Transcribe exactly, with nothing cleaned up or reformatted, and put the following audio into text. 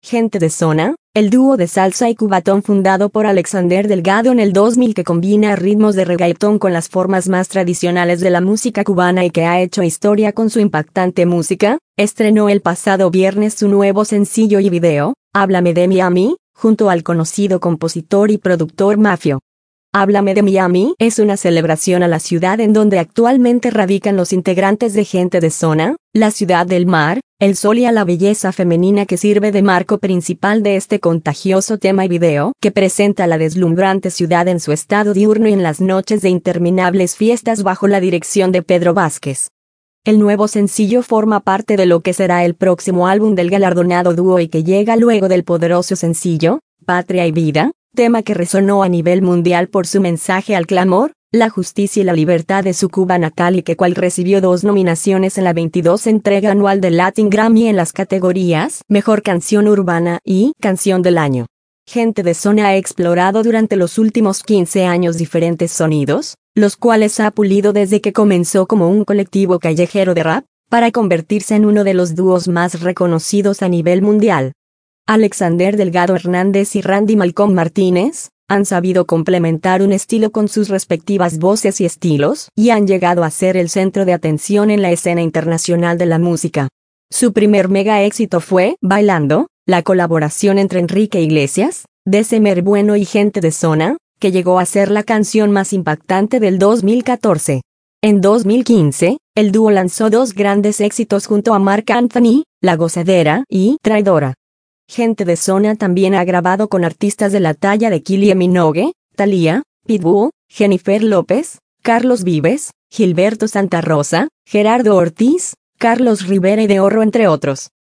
Gente de Zona, el dúo de salsa y cubatón fundado por Alexander Delgado en el dos mil que combina ritmos de reggaetón con las formas más tradicionales de la música cubana y que ha hecho historia con su impactante música, estrenó el pasado viernes su nuevo sencillo y video, Háblame de Miami, junto al conocido compositor y productor Mafio. Háblame de Miami es una celebración a la ciudad en donde actualmente radican los integrantes de Gente de Zona, la ciudad del mar, el sol y a la belleza femenina que sirve de marco principal de este contagioso tema y video que presenta la deslumbrante ciudad en su estado diurno y en las noches de interminables fiestas bajo la dirección de Pedro Vázquez. El nuevo sencillo forma parte de lo que será el próximo álbum del galardonado dúo y que llega luego del poderoso sencillo, Patria y Vida, tema que resonó a nivel mundial por su mensaje al clamor, la justicia y la libertad de su Cuba natal y que cual recibió dos nominaciones en la veintidós entrega anual del Latin Grammy en las categorías Mejor Canción Urbana y Canción del Año. Gente de Zona ha explorado durante los últimos quince años diferentes sonidos, los cuales ha pulido desde que comenzó como un colectivo callejero de rap, para convertirse en uno de los dúos más reconocidos a nivel mundial. Alexander Delgado Hernández y Randy Malcolm Martínez han sabido complementar un estilo con sus respectivas voces y estilos y han llegado a ser el centro de atención en la escena internacional de la música. Su primer mega éxito fue Bailando, la colaboración entre Enrique Iglesias, December Bueno y Gente de Zona, que llegó a ser la canción más impactante del dos mil catorce. En dos mil quince, el dúo lanzó dos grandes éxitos junto a Marc Anthony, La Gozadera y Traidora. Gente de Zona también ha grabado con artistas de la talla de Kylie Minogue, Thalía, Pitbull, Jennifer López, Carlos Vives, Gilberto Santa Rosa, Gerardo Ortiz, Carlos Rivera y De Horro entre otros.